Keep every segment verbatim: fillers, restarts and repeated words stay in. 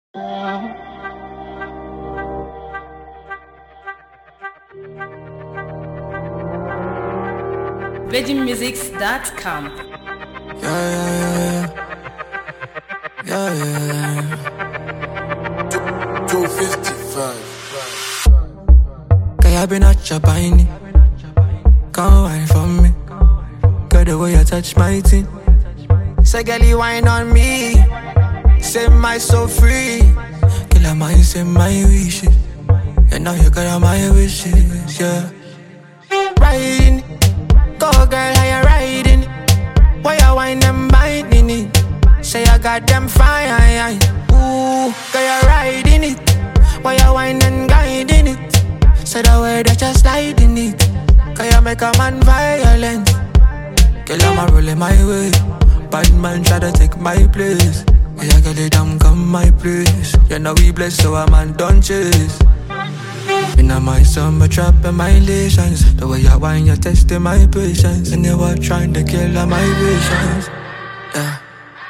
Virgin Musics dot com. Yeah, yeah, yeah, yeah, yeah, yeah. two fifty-five. Girl, I been at your piney. Come wine for me. Girl, the way you touch my teeth. Say, girl, you wine on me. Say my soul free. Girl, I might say my wishes. And now you got my wishes, yeah. Riding, go girl, how you riding? Why you wine them biting it? Say I got them fine, ooh, girl, you riding it. Why you wine and guiding it? Say the way that you sliding it. Cause you make a man violent. Girl, I'm a rolling my way. Bad man try to take my place. Yeah, girl, they don't come my place. You know we blessed, so a man don't chase. In a my summer trap and my relations. The way you whine, you're testing my patience. And you were trying to kill all my patience. Yeah.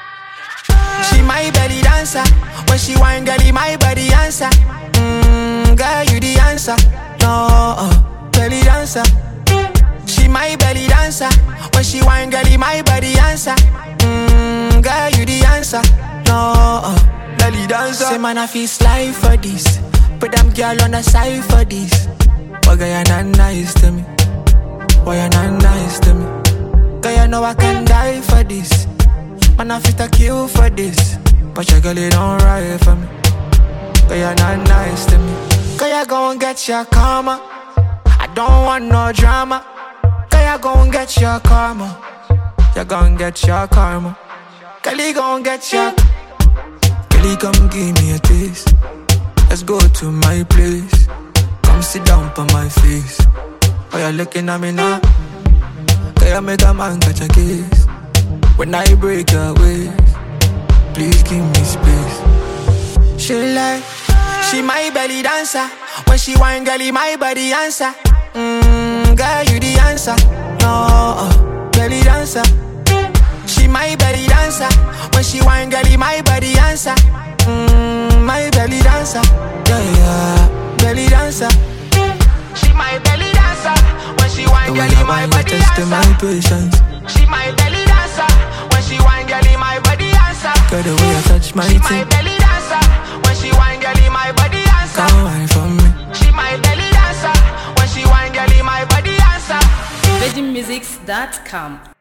She my belly dancer. When she whine, girlie, my body answer. Mmm, girl, you the answer. No, uh, belly dancer. She my belly dancer. When she whine, girlie, my body answer. Mmm, girl, you the answer. No, uh, belly dancer. Say man, I feel slide for this. Put them girl on the side for this. Why girl, you not nice to me? Why you not nice to me? Girl, you know I can die for this. Man, I fit a kill for this. But your girl, you don't ride for me. Girl, you not nice to me. Girl, you gon' get your karma. I don't want no drama. Girl, you gon' get your karma. You gon' get your karma. Girl, you gon' get your. Girl, you come give me a taste. Let's go to my place. Come sit down on my face. Why you looking at me now? Can you make a man catch a case? When I break your waist, please give me space. She like, she my belly dancer. When she whine, girlie, my body answer. Mmm, girl, you the answer. No, uh, belly dancer. She my belly dancer. When she whine, girlie, my body answer. Mmm, my belly dancer. Yeah, yeah, belly dancer. She my belly dancer. When she whine, girlie, my body answer. My patience. She my belly dancer. When she whine, girlie, my body answer. Girl, the way I touch my teeth. She my belly dancer. When she whine, girlie, my body answer. Come wine for me. She my belly dancer. When she whine, girlie, my body answer. Virgin Musics dot com.